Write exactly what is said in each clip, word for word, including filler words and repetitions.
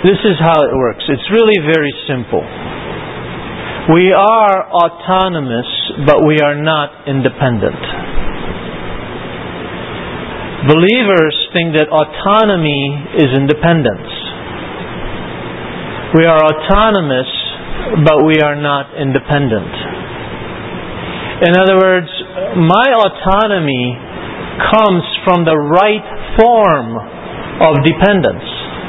This is how it works. It's really very simple. We are autonomous, but we are not independent. Believers think that autonomy is independence. We are autonomous, but we are not independent. In other words, my autonomy comes from the right form of dependence.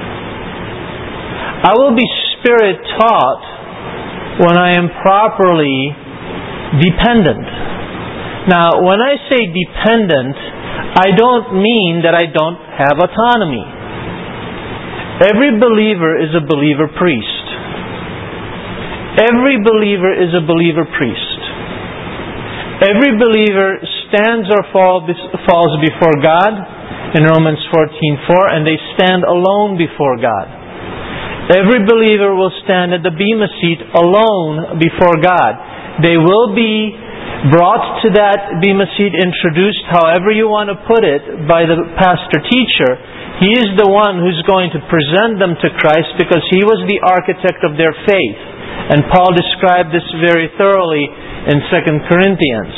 I will be Spirit taught when I am properly dependent. Now, when I say dependent, I don't mean that I don't have autonomy. Every believer is a believer priest. Every believer is a believer priest. Every believer stands or fall, falls before God in Romans fourteen four, and they stand alone before God. Every believer will stand at the bema seat alone before God. They will be brought to that bema seat, introduced, however you want to put it, by the pastor teacher. He is the one who's going to present them to Christ because he was the architect of their faith. And Paul described this very thoroughly in Second Corinthians.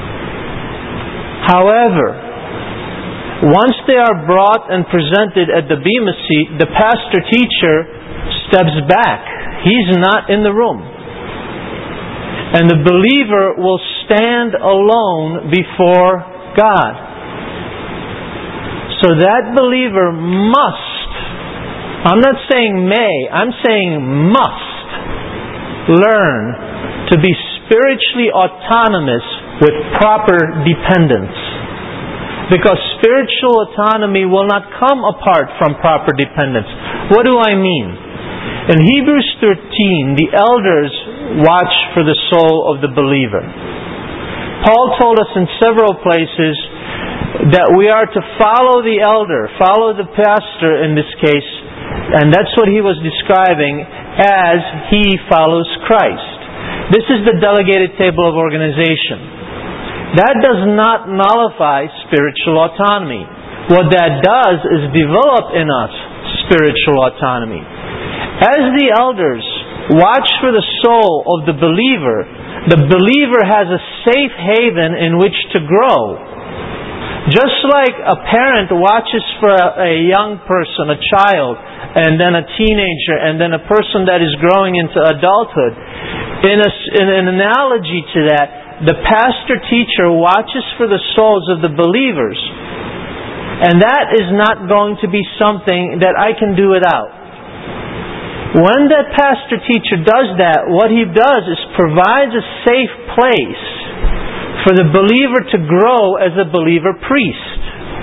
However, once they are brought and presented at the bema seat, the pastor teacher steps back. He's not in the room. And the believer will stand alone before God. So that believer must, I'm not saying may, I'm saying must learn to be spiritually autonomous with proper dependence. Because spiritual autonomy will not come apart from proper dependence. What do I mean? In Hebrews thirteen, the elders watch for the soul of the believer. Paul told us in several places that we are to follow the elder, follow the pastor in this case, and that's what he was describing as he follows Christ. This is the delegated table of organization. That does not nullify spiritual autonomy. What that does is develop in us spiritual autonomy. As the elders watch for the soul of the believer, the believer has a safe haven in which to grow. Just like a parent watches for a, a young person, a child, and then a teenager, and then a person that is growing into adulthood. In, a, in an analogy to that, the pastor-teacher watches for the souls of the believers. And that is not going to be something that I can do without. When that pastor-teacher does that, what he does is provides a safe place for the believer to grow as a believer priest.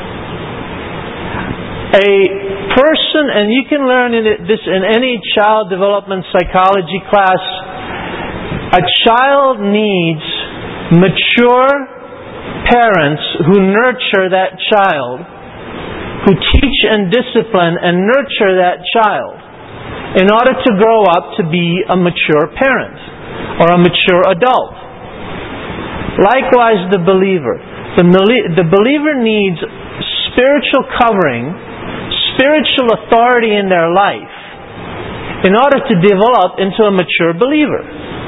A person, and you can learn this in any child development psychology class, a child needs mature parents who nurture that child, who teach and discipline and nurture that child, in order to grow up to be a mature parent or a mature adult. Likewise, the believer. The, the believer needs spiritual covering, spiritual authority in their life in order to develop into a mature believer.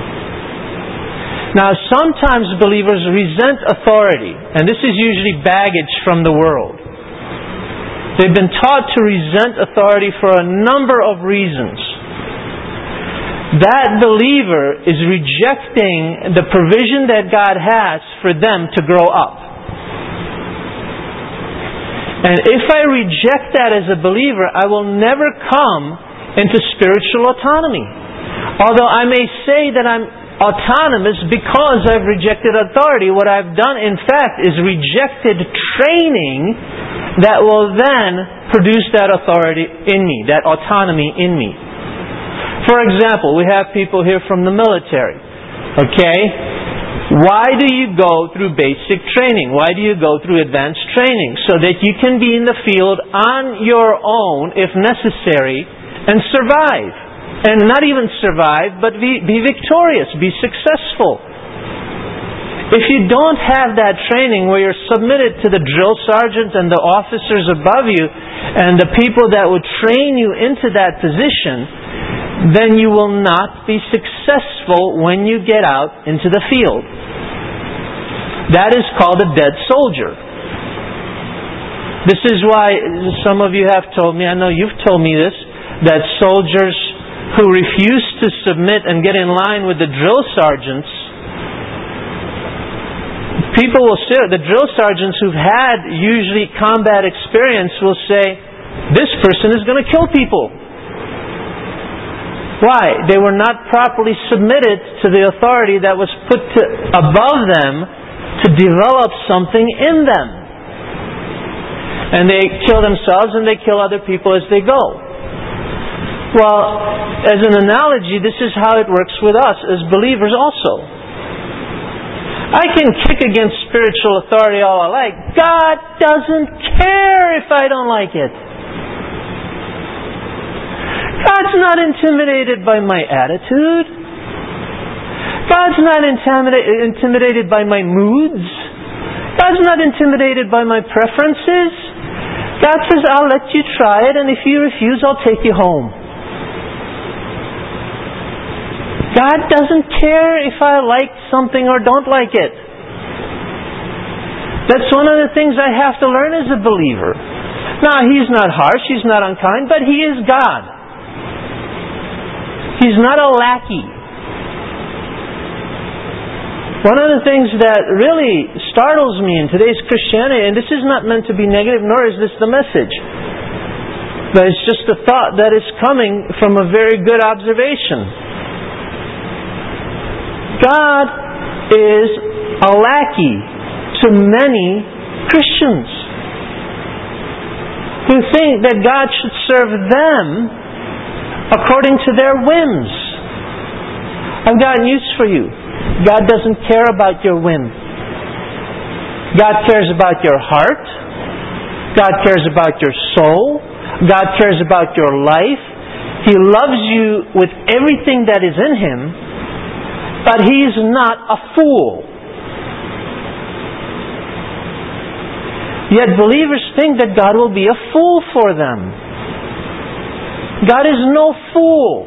Now, sometimes believers resent authority, and this is usually baggage from the world. They've been taught to resent authority for a number of reasons. That believer is rejecting the provision that God has for them to grow up. And if I reject that as a believer, I will never come into spiritual autonomy. Although I may say that I'm autonomous because I've rejected authority, what I've done, in fact, is rejected training that will then produce that authority in me, that autonomy in me. For example, we have people here from the military. Okay? Why do you go through basic training? Why do you go through advanced training? So that you can be in the field on your own, if necessary, and survive. And not even survive, but be, be victorious, be successful. If you don't have that training where you're submitted to the drill sergeant and the officers above you, and the people that would train you into that position, then you will not be successful when you get out into the field. That is called a dead soldier. This is why some of you have told me, I know you've told me this, that soldiers who refuse to submit and get in line with the drill sergeants, people will say, the drill sergeants who've had usually combat experience will say, this person is going to kill people. Why? They were not properly submitted to the authority that was put to, above them to develop something in them. And they kill themselves and they kill other people as they go. Well, as an analogy, this is how it works with us as believers also. I can kick against spiritual authority all I like. God doesn't care if I don't like it. God's not intimidated by my attitude. God's not intimidated intimidated by my moods. God's not intimidated by my preferences. God says, I'll let you try it, and if you refuse, I'll take you home. God doesn't care if I like something or don't like it. That's one of the things I have to learn as a believer. Now, He's not harsh, He's not unkind, but He is God. He's not a lackey. One of the things that really startles me in today's Christianity, and this is not meant to be negative, nor is this the message, but it's just a thought that is coming from a very good observation. God is a lackey to many Christians who think that God should serve them according to their whims. I've got news for you. God doesn't care about your whim. God cares about your heart. God cares about your soul. God cares about your life. He loves you with everything that is in Him. But He's not a fool. Yet believers think that God will be a fool for them. God is no fool.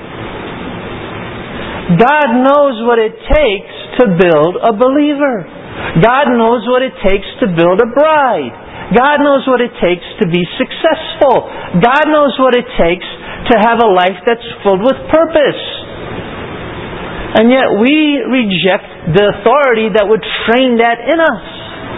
God knows what it takes to build a believer. God knows what it takes to build a bride. God knows what it takes to be successful. God knows what it takes to have a life that's filled with purpose. And yet we reject the authority that would train that in us.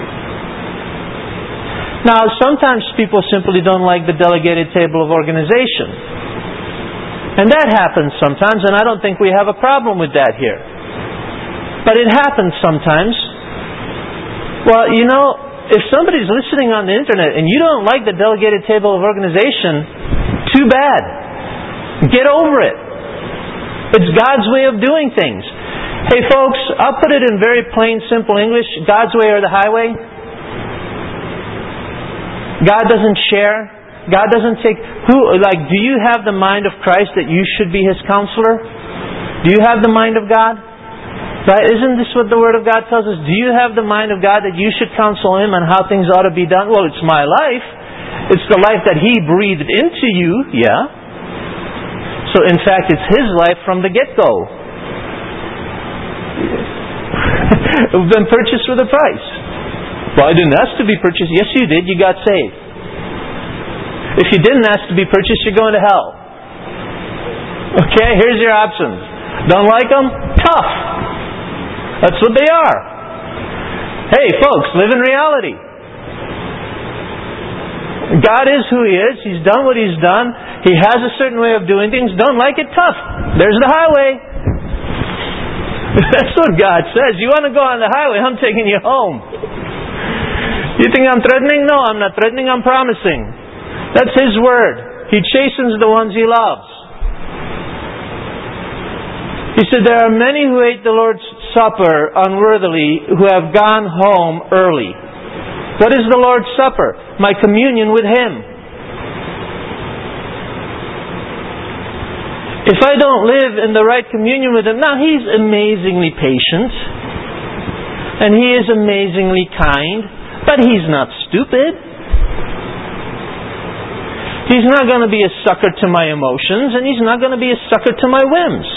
Now, sometimes people simply don't like the delegated table of organization. And that happens sometimes, and I don't think we have a problem with that here. But it happens sometimes. Well, you know, if somebody's listening on the internet and you don't like the delegated table of organization, too bad. Get over it. It's God's way of doing things. Hey folks, I'll put it in very plain, simple English. God's way or the highway. God doesn't share. God doesn't take... Who? Like, do you have the mind of Christ that you should be His counselor? Do you have the mind of God? Right? Isn't this what the Word of God tells us? Do you have the mind of God that you should counsel Him on how things ought to be done? Well, it's my life. It's the life that He breathed into you. Yeah. So in fact, it's His life from the get-go. It's been purchased with a price. Well, I didn't ask to be purchased. Yes, you did. You got saved. If you didn't ask to be purchased, you're going to hell. Okay, here's your options. Don't like them? Tough. That's what they are. Hey, folks, live in reality. God is who He is. He's done what He's done. He has a certain way of doing things. Don't like it? Tough. There's the highway. That's what God says. You want to go on the highway? I'm taking you home. You think I'm threatening? No, I'm not threatening. I'm promising. That's His word. He chastens the ones He loves. He said, there are many who ate the Lord's Supper unworthily who have gone home early. What is the Lord's Supper? My communion with Him. If I don't live in the right communion with Him, now He's amazingly patient. And He is amazingly kind. But He's not stupid. He's not going to be a sucker to my emotions, and He's not going to be a sucker to my whims.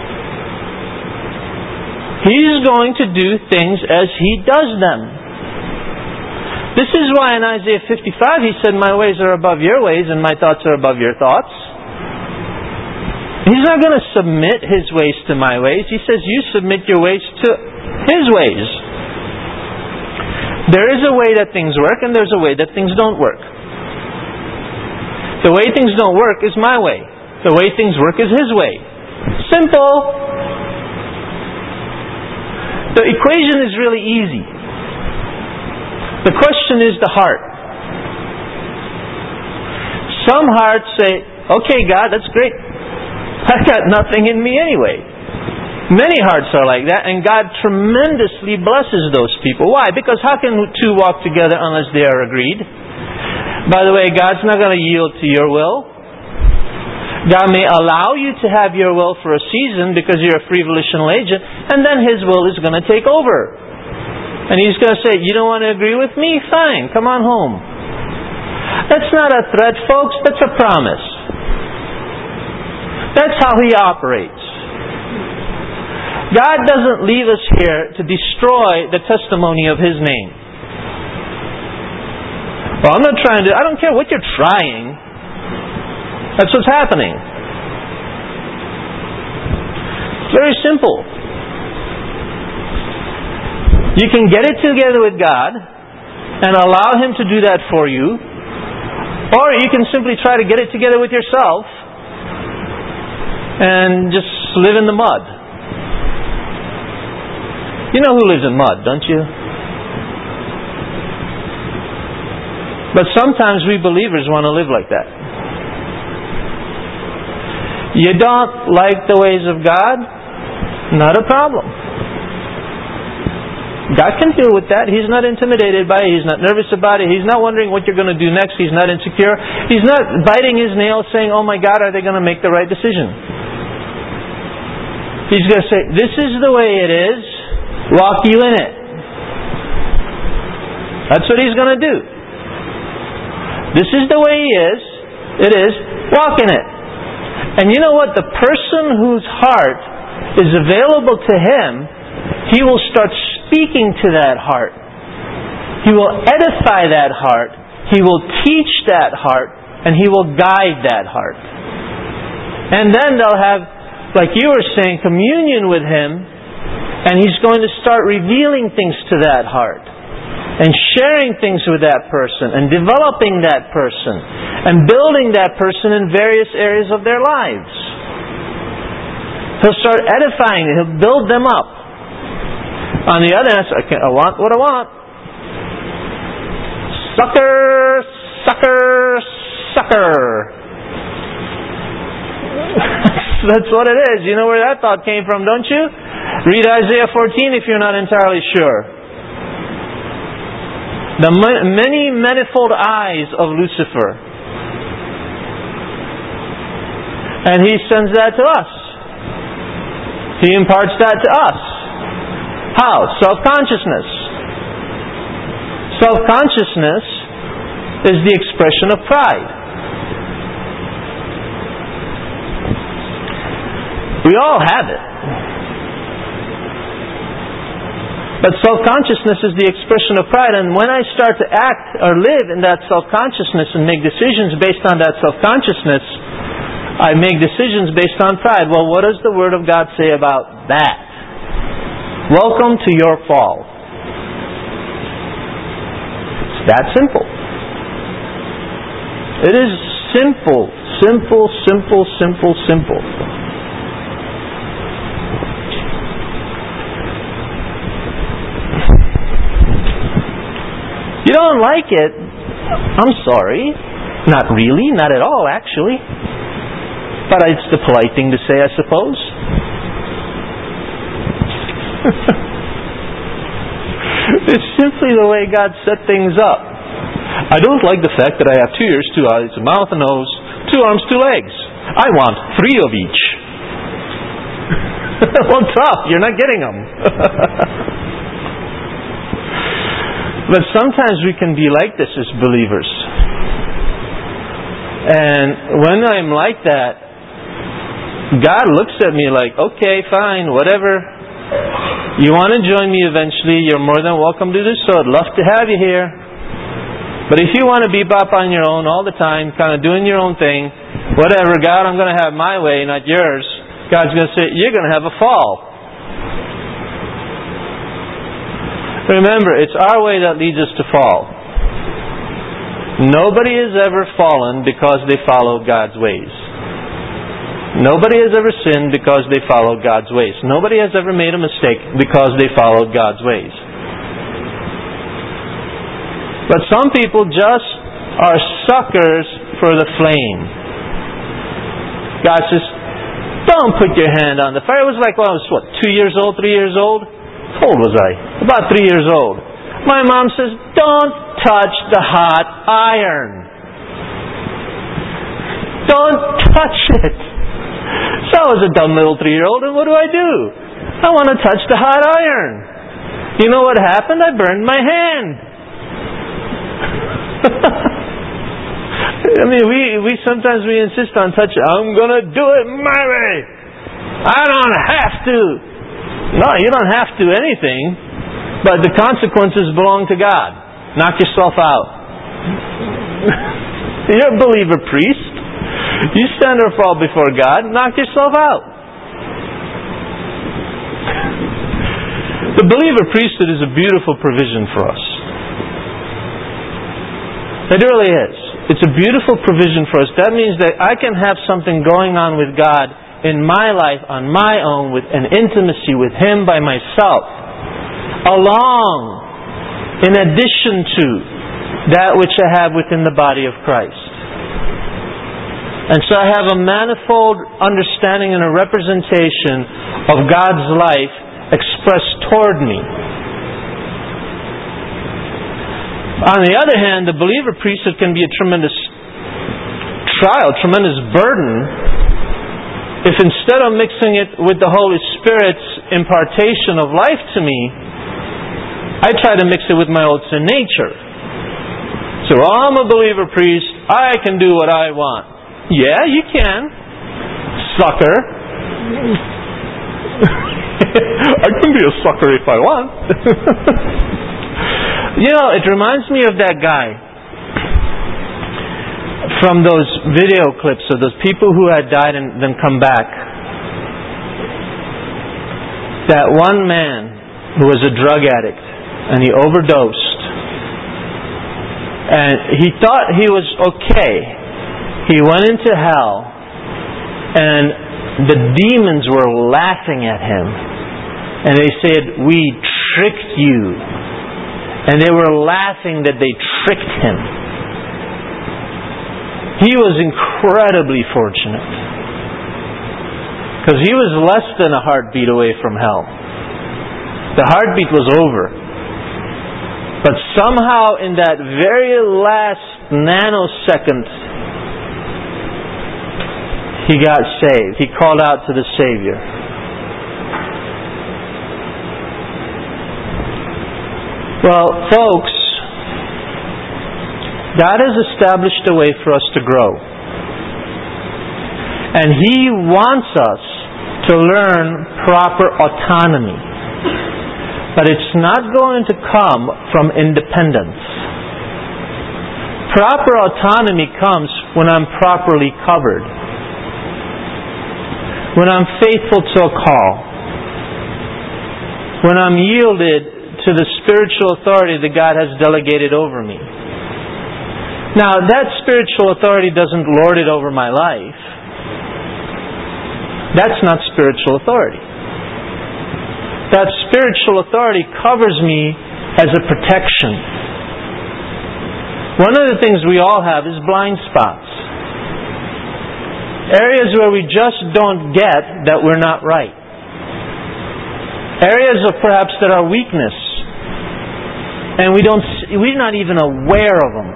He's going to do things as He does them. This is why in Isaiah fifty-five He said, my ways are above your ways, and my thoughts are above your thoughts. He's not going to submit His ways to my ways. He says, you submit your ways to His ways. There is a way that things work, and there's a way that things don't work. The way things don't work is my way. The way things work is His way. Simple. The equation is really easy. The question is the heart. Some hearts say, okay, God, that's great. I've got nothing in me anyway. Many hearts are like that, and God tremendously blesses those people. Why? Because how can two walk together unless they are agreed? By the way, God's not going to yield to your will. God may allow you to have your will for a season because you're a free volitional agent, and then His will is going to take over. And He's going to say, you don't want to agree with me? Fine, come on home. That's not a threat, folks. That's a promise. That's how He operates. God doesn't leave us here to destroy the testimony of His name. Well, I'm not trying to... I don't care what you're trying. That's what's happening. It's very simple. You can get it together with God and allow Him to do that for you, or you can simply try to get it together with yourself and just live in the mud. You know who lives in mud, don't you? But sometimes we believers want to live like that. You don't like the ways of God? Not a problem. God can deal with that. He's not intimidated by it. He's not nervous about it. He's not wondering what you're going to do next. He's not insecure. He's not biting his nails saying, oh my God, are they going to make the right decision? He's going to say, this is the way it is. Walk you in it. That's what He's going to do. This is the way He is. It is. Walk in it. And you know what? The person whose heart is available to Him, He will start speaking to that heart. He will edify that heart. He will teach that heart. And He will guide that heart. And then they'll have, like you were saying, communion with Him. And He's going to start revealing things to that heart. And sharing things with that person. And developing that person. And building that person in various areas of their lives. He'll start edifying it. He'll build them up. On the other hand, I, can, I want what I want. Sucker, sucker, sucker. That's what it is. You know where that thought came from, don't you? Read Isaiah fourteen if you're not entirely sure. The many manifold eyes of Lucifer. And he sends that to us. He imparts that to us. How? Self-consciousness. Self-consciousness is the expression of pride. We all have it. But self-consciousness is the expression of pride. And when I start to act or live in that self-consciousness and make decisions based on that self-consciousness, I make decisions based on pride. Well, what does the Word of God say about that? Welcome to your fall. It's that simple. It is simple, simple, simple, simple, simple. You don't like it? I'm sorry. Not really, not at all, actually. But it's the polite thing to say, I suppose. It's simply the way God set things up. I don't like the fact that I have two ears, two eyes, a mouth, a nose, two arms, two legs. I want three of each. Well, tough. You're not getting them. But sometimes we can be like this as believers. And when I'm like that, God looks at me like, okay, fine, whatever. You want to join me eventually, you're more than welcome to do so. I'd love to have you here. But if you want to bebop on your own all the time, kind of doing your own thing, whatever, God, I'm going to have my way, not yours. God's going to say, you're going to have a fall. Remember, it's our way that leads us to fall. Nobody has ever fallen because they followed God's ways. Nobody has ever sinned because they followed God's ways. Nobody has ever made a mistake because they followed God's ways. But some people just are suckers for the flame. God says, don't put your hand on the fire. It was like when I was, what, two years old, three years old? How old was I? About three years old. My mom says, don't touch the hot iron. Don't touch it. So I was a dumb little three-year-old, and what do I do? I want to touch the hot iron. You know what happened? I burned my hand. I mean, we, we sometimes we insist on touching. I'm going to do it my way. I don't have to. No, you don't have to anything. But the consequences belong to God. Knock yourself out. You're a believer priest. You stand or fall before God. Knock yourself out. The believer priesthood is a beautiful provision for us. It really is. It's a beautiful provision for us. That means that I can have something going on with God in my life on my own, with an intimacy with Him by myself, along, in addition to that which I have within the body of Christ. And so I have a manifold understanding and a representation of God's life expressed toward me. On the other hand, the believer priesthood can be a tremendous trial, tremendous burden, if instead of mixing it with the Holy Spirit's impartation of life to me, I try to mix it with my old sin nature. So I'm a believer priest, I can do what I want. Yeah, you can, sucker. I can be a sucker if I want. You know, it reminds me of that guy from those video clips of those people who had died and then come back. That one man who was a drug addict and he overdosed. And he thought he was okay. He went into hell and the demons were laughing at him. And they said, "We tricked you." And they were laughing that they tricked him. He was incredibly fortunate. Because he was less than a heartbeat away from hell. The heartbeat was over. But somehow in that very last nanosecond, he got saved. He called out to the Savior. Well, folks, God has established a way for us to grow. And He wants us to learn proper autonomy. But it's not going to come from independence. Proper autonomy comes when I'm properly covered. When I'm faithful to a call. When I'm yielded to the spiritual authority that God has delegated over me. Now, that spiritual authority doesn't lord it over my life. That's not spiritual authority. That spiritual authority covers me as a protection. One of the things we all have is blind spots. Areas where we just don't get that we're not right. Areas of perhaps that are weakness. And we don't, we're not even aware of them.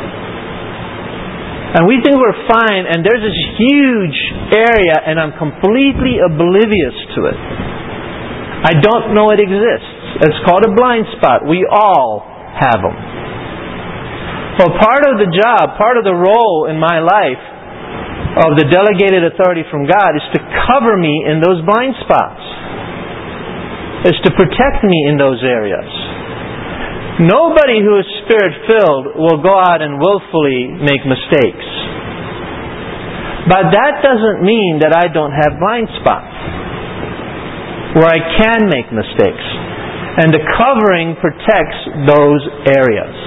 And we think we're fine, and there's this huge area, and I'm completely oblivious to it. I don't know it exists. It's called a blind spot. We all have them. Well, part of the job, part of the role in my life of the delegated authority from God is to cover me in those blind spots. Is to protect me in those areas. Nobody who is Spirit-filled will go out and willfully make mistakes. But that doesn't mean that I don't have blind spots where I can make mistakes. And the covering protects those areas.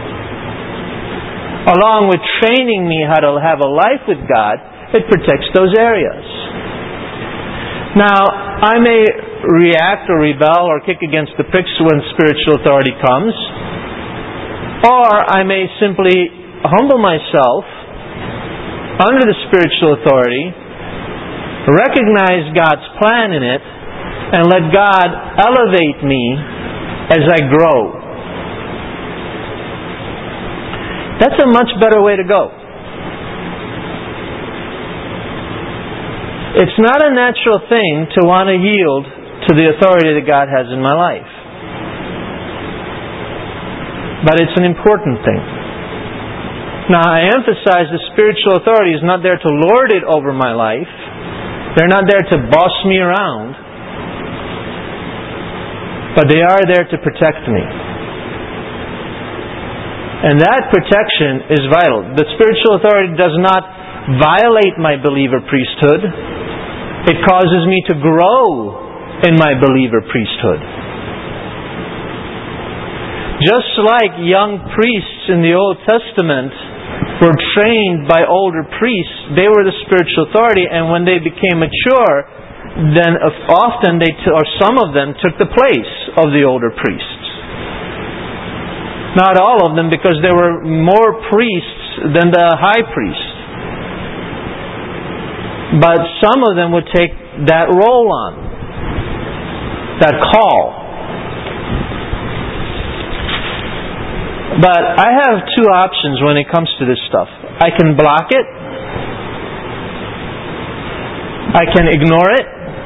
Along with training me how to have a life with God, it protects those areas. Now, I may react or rebel or kick against the pricks when spiritual authority comes. Or I may simply humble myself under the spiritual authority, recognize God's plan in it, and let God elevate me as I grow. That's a much better way to go. It's not a natural thing to want to yield to the authority that God has in my life. But it's an important thing. Now, I emphasize the spiritual authority is not there to lord it over my life. They're not there to boss me around. But they are there to protect me. And that protection is vital. The spiritual authority does not violate my believer priesthood. It causes me to grow in my believer priesthood. Just like young priests in the Old Testament were trained by older priests, they were the spiritual authority, and when they became mature, then often they, t- or some of them, took the place of the older priests. Not all of them, because there were more priests than the high priest. But some of them would take that role on, that call. But I have two options when it comes to this stuff. I can block it. I can ignore it.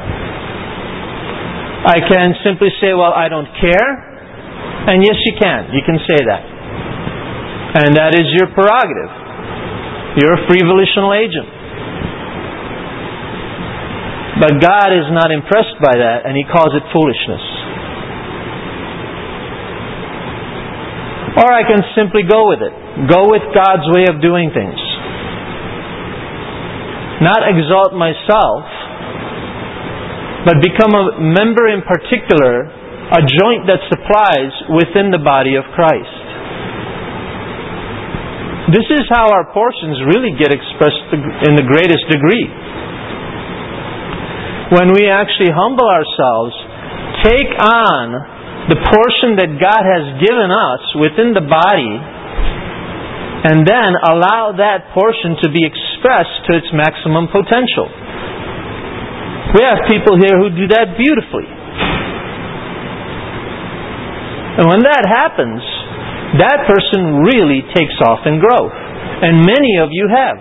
I can simply say, well, I don't care. And yes, you can. You can say that. And that is your prerogative. You're a free volitional agent. But God is not impressed by that, and He calls it foolishness. Or I can simply go with it. Go with God's way of doing things. Not exalt myself, but become a member in particular, a joint that supplies within the body of Christ. This is how our portions really get expressed in the greatest degree. When we actually humble ourselves, take on the portion that God has given us within the body, and then allow that portion to be expressed to its maximum potential. We have people here who do that beautifully. And when that happens, that person really takes off in growth. And many of you have.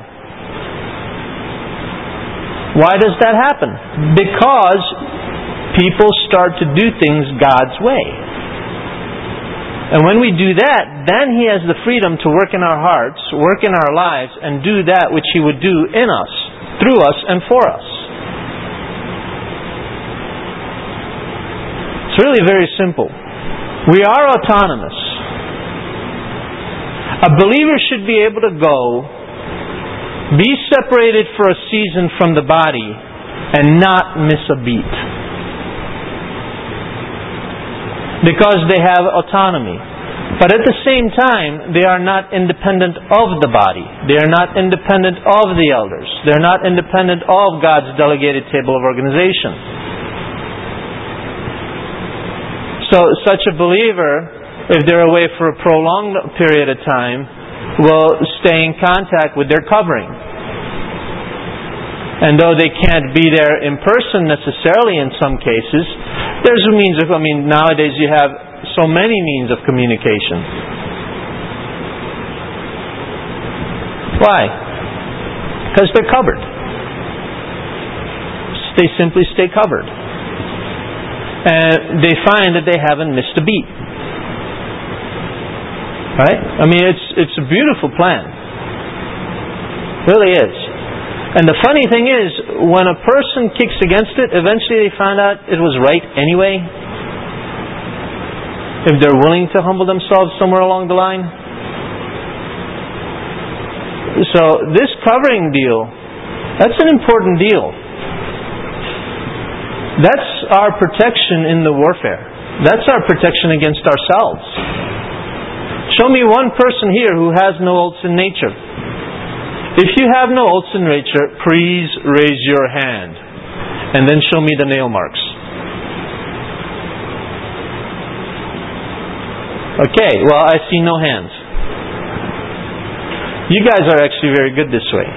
Why does that happen? Because people start to do things God's way. And when we do that, then He has the freedom to work in our hearts, work in our lives, and do that which He would do in us, through us, and for us. It's really very simple. We are autonomous. A believer should be able to go, be separated for a season from the body, and not miss a beat. Because they have autonomy. But at the same time, they are not independent of the body. They are not independent of the elders. They are not independent of God's delegated table of organization. So such a believer, if they're away for a prolonged period of time, will stay in contact with their covering. And though they can't be there in person necessarily in some cases, there's a means of, I mean, nowadays you have so many means of communication. Why? Because they're covered. They simply stay covered. And they find that they haven't missed a beat. Right? I mean, it's it's a beautiful plan. It really is. And the funny thing is, when a person kicks against it, eventually they find out it was right anyway. If they're willing to humble themselves somewhere along the line. So this covering deal, that's an important deal. That's our protection in the warfare. That's our protection against ourselves. Show me one person here who has no old sin nature. If you have no old sin nature, please raise your hand. And then show me the nail marks. Okay, well, I see no hands. You guys are actually very good this way.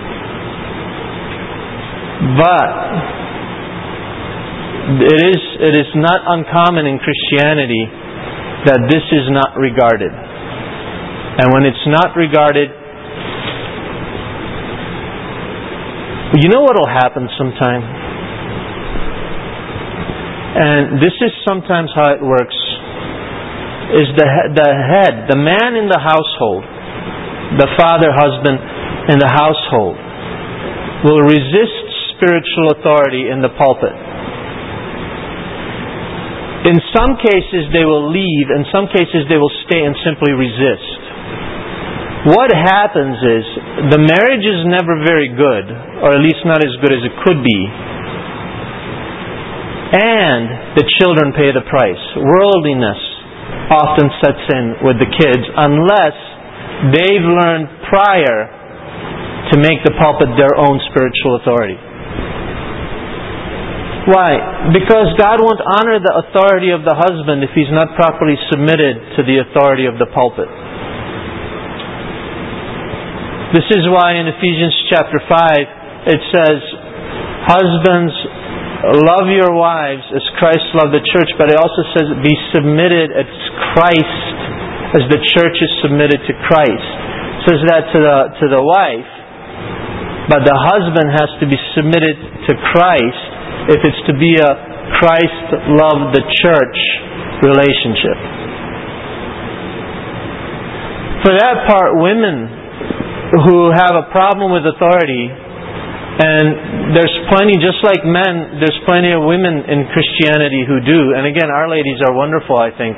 But it is it is not uncommon in Christianity that this is not regarded. And when it's not regarded, you know what will happen sometime? And this is sometimes how it works. Is the the head, the man in the household, the father, husband in the household, will resist spiritual authority in the pulpit. In some cases they will leave, in some cases they will stay and simply resist. What happens is, the marriage is never very good, or at least not as good as it could be. And the children pay the price. Worldliness often sets in with the kids unless they've learned prior to make the pulpit their own spiritual authority. Why? Because God won't honor the authority of the husband if he's not properly submitted to the authority of the pulpit. This is why in Ephesians chapter five it says, husbands, love your wives as Christ loved the church, but it also says, be submitted as Christ, as the church is submitted to Christ. It says that to the to the wife, but the husband has to be submitted to Christ if it's to be a Christ love the church relationship. For that part, women who have a problem with authority, and there's plenty, just like men, there's plenty of women in Christianity who do. And again, our ladies are wonderful, I think.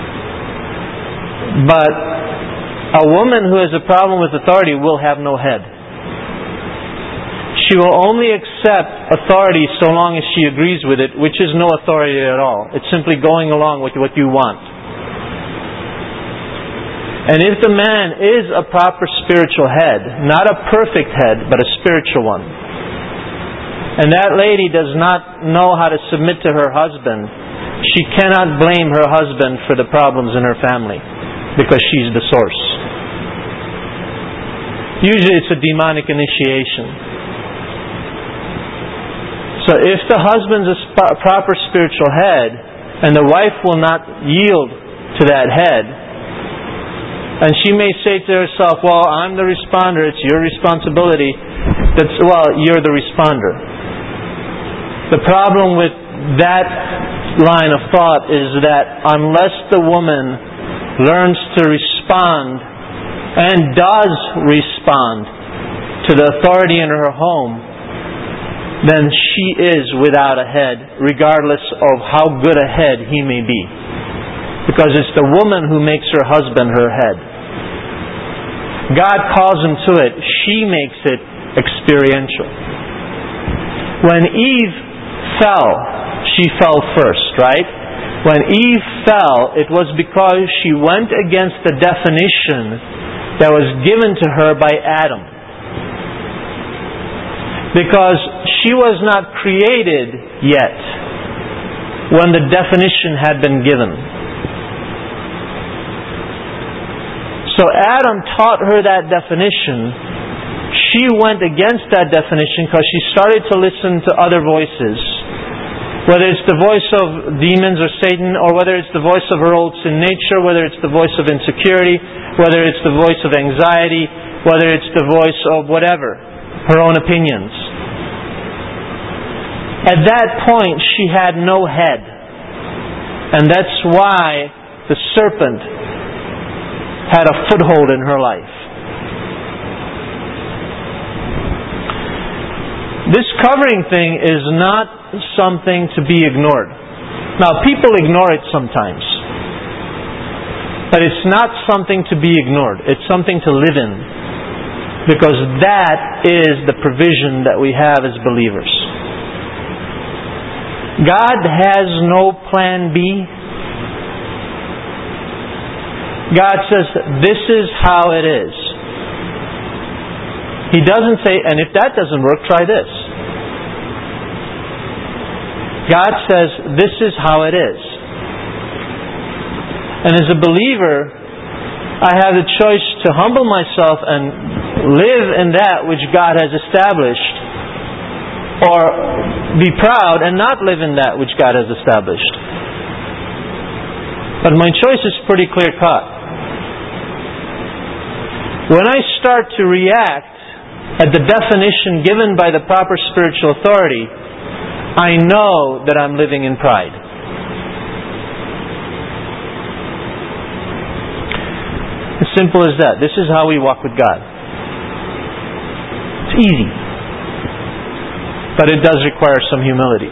But a woman who has a problem with authority will have no head. She will only accept authority so long as she agrees with it, which is no authority at all. It's simply going along with what you want. And if the man is a proper spiritual head, not a perfect head, but a spiritual one, and that lady does not know how to submit to her husband, she cannot blame her husband for the problems in her family, because she's the source. Usually it's a demonic initiation. So if the husband's a sp- proper spiritual head, and the wife will not yield to that head, and she may say to herself, well, I'm the responder, it's your responsibility. That's, well, you're the responder. The problem with that line of thought is that unless the woman learns to respond and does respond to the authority in her home, then she is without a head, regardless of how good a head he may be. Because it's the woman who makes her husband her head. God calls him to it. She makes it experiential. When Eve fell, she fell first, right? When Eve fell, it was because she went against the definition that was given to her by Adam. Because she was not created yet when the definition had been given. So Adam taught her that definition. She went against that definition because she started to listen to other voices. Whether it's the voice of demons or Satan, or whether it's the voice of her old sin nature, whether it's the voice of insecurity, whether it's the voice of anxiety, whether it's the voice of whatever, her own opinions. At that point, she had no head. And that's why the serpent had a foothold in her life. This covering thing is not something to be ignored. Now, people ignore it sometimes. But it's not something to be ignored. It's something to live in. Because that is the provision that we have as believers. God has no plan B. God says, this is how it is. He doesn't say, and if that doesn't work, try this. God says, this is how it is. And as a believer, I have the choice to humble myself and live in that which God has established, or be proud and not live in that which God has established. But my choice is pretty clear cut. When I start to react at the definition given by the proper spiritual authority, I know that I'm living in pride. As simple as that. This is how we walk with God. It's easy. But it does require some humility.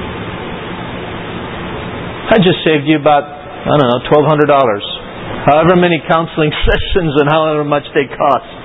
I just saved you about, I don't know, twelve hundred dollars. However many counseling sessions and however much they cost.